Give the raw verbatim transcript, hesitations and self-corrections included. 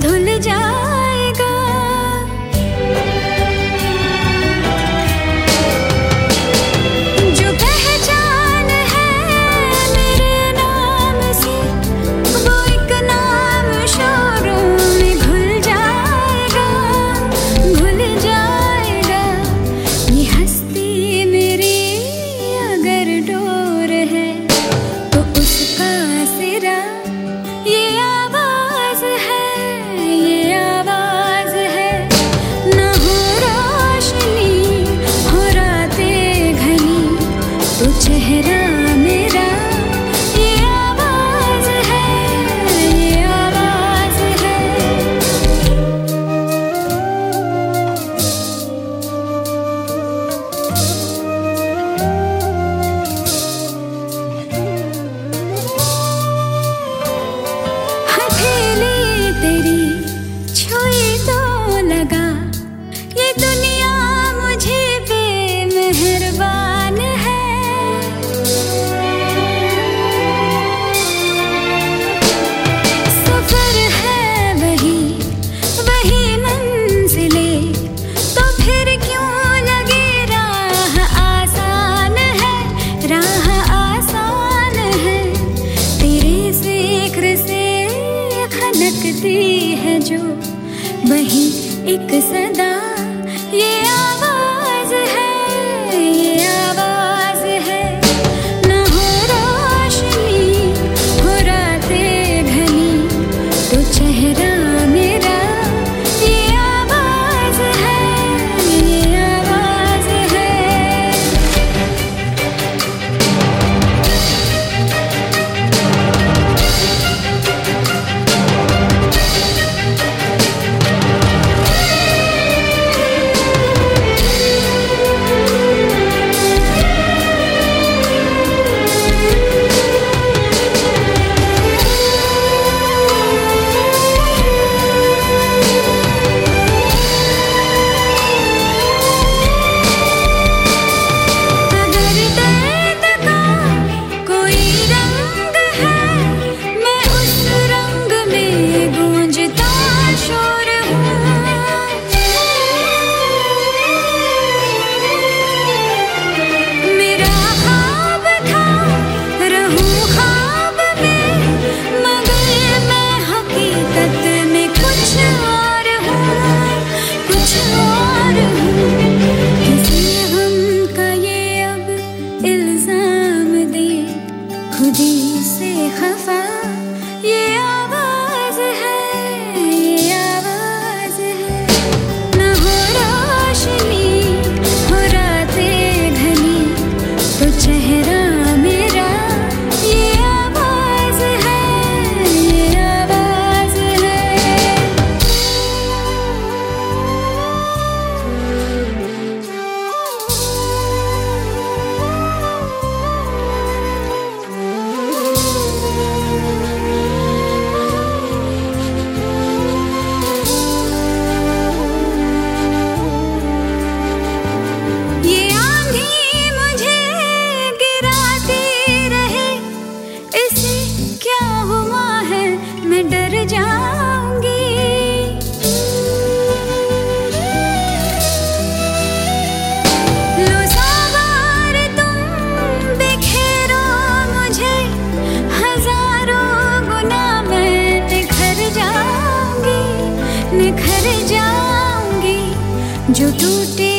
धुल जाएगा। जो पहचान है मेरे नाम से वो एक नाम शोरों में घुल जाएगा, घुल जाएगा। ये हस्ती मेरी अगर डोर है तो उसका सिरा ये आवाज है, ये आवाज है। न हो रोशनी हो रातें घनी तो चेहरा मेरा ये आवाज है, ये आवाज है। हथेली तेरी छुई तो लगा ये दुनिया मुझे बेमेहरबान है। सफर है वही वही मंजिलें तो फिर क्यों लगे राह आसान है, राह आसान है। तेरे जिक्र से खनकती है जो वही एक सदा ये आवाज है, ये आवाज है। न हो रोशनी हो रातें घनी तो चेहरा मेरा ये आवाज है, ये आवाज है। अगर दर्द का कोई रंग है मैं उस रंग में गूंजता शोर हूँ। मेरा ख्वाब था रहूं ख्वाब में मगर मैं हकीकत में कुछ और हूँ, कुछ और हूँ। किसी गम का ये अब इल्जाम दे खुदी से खफा ये आवाज है, ये आवाज है। न हो रोशनी हो रातें घनी तो चेहरा मेरा ये आवाज है, ये आवाज है। ये आंधी मुझे गिराती रहे इसे क्या हुआ है मैं डर जाऊंगी। लो सवार तुम बिखेरो मुझे हजारों गुना मैं निखर जाऊंगी, निखर जाऊंगी। जो टूटे